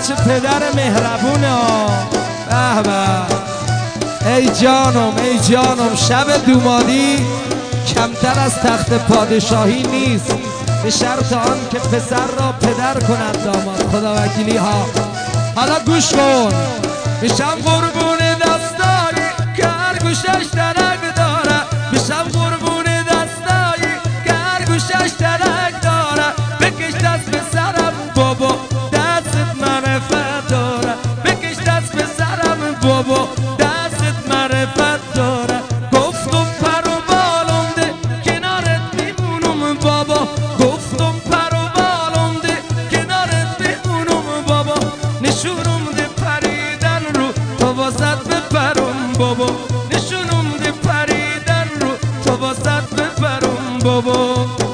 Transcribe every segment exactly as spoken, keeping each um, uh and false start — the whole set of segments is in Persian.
چه پدر مهربونه. به به ای جانم ای جانم، شب دومادی کمتر از تخت پادشاهی نیست، به شرط آن که پسر را پدر کند داماد. خدا وکیلی ها. حالا گوش کن. میشم قربون دستایی که هر گوشش درک داره، میشم قربون دستایی که هر گوشش درک داره. بکش دست به سرم بابا دستت معرفت داره، بکش دست به سرم بابا دستت معرفت داره. گفتم پر و بالم ده کنارت میمونم بابا، گفتم پر و بالم ده کنارت میمونم بابا. نشونم ده پریدن رو تا واسط بپرم بابا، نشونم ده پریدن رو تا واسط بپرم بابا.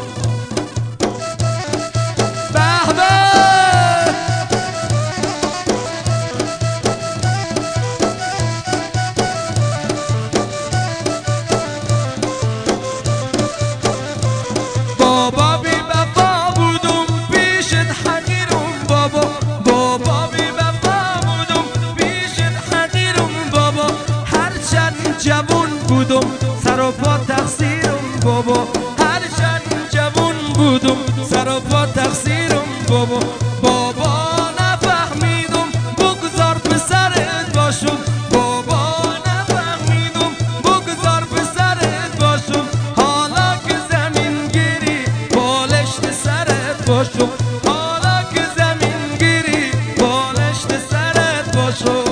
جوون بودم سر و پا تقصیرم بابا، هرچند جوون بودم سر و پا تقصیرم بابا. بابا نفهمیدم بگذار پسرت باشم، بابا نفهمیدم بگذار پسرت باشم. حالا که زمین گیری بالشت سرت باشم، حالا که زمین گیری بالشت سرت باشم.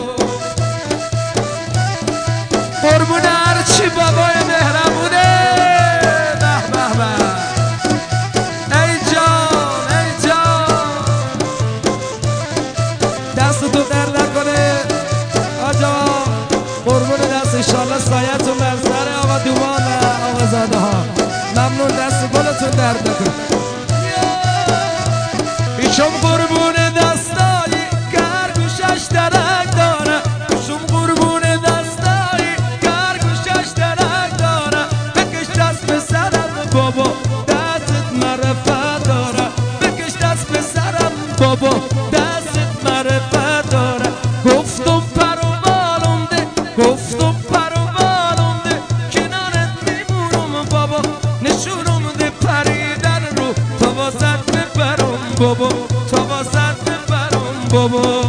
قربون هرچی بابای مهربونه. به به به ای جان ای جان، دست تو در نکنه آجا. قربون دست انشالله سایتون بر سر آقا دومان آقا زاده ها. ممنون، دست گلتون در نکنه. ایشم قربون دستایی که هر گوشش درک داره، ایشم قربون بابا دستت معرفت داره، بکش دست به سرم بابا دستت معرفت داره. گفتم پر و بالم ده، گفتم پر و بالم ده کنارت میمونم بابا، نشونم ده پریدن رو تا واسط بپرم بابا، تا واسط بپرم بابا.